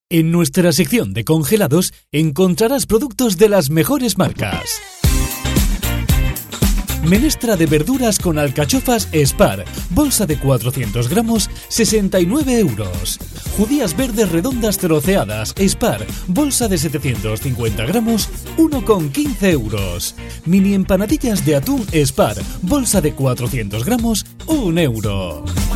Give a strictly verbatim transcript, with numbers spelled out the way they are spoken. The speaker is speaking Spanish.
En nuestra sección de congelados encontrarás productos de las mejores marcas. Menestra de verduras con alcachofas Spar, bolsa de cuatrocientos gramos, sesenta y nueve euros. Judías verdes redondas troceadas Spar, bolsa de setecientos cincuenta gramos, uno con quince euros. Mini empanadillas de atún Spar, bolsa de cuatrocientos gramos, un euro.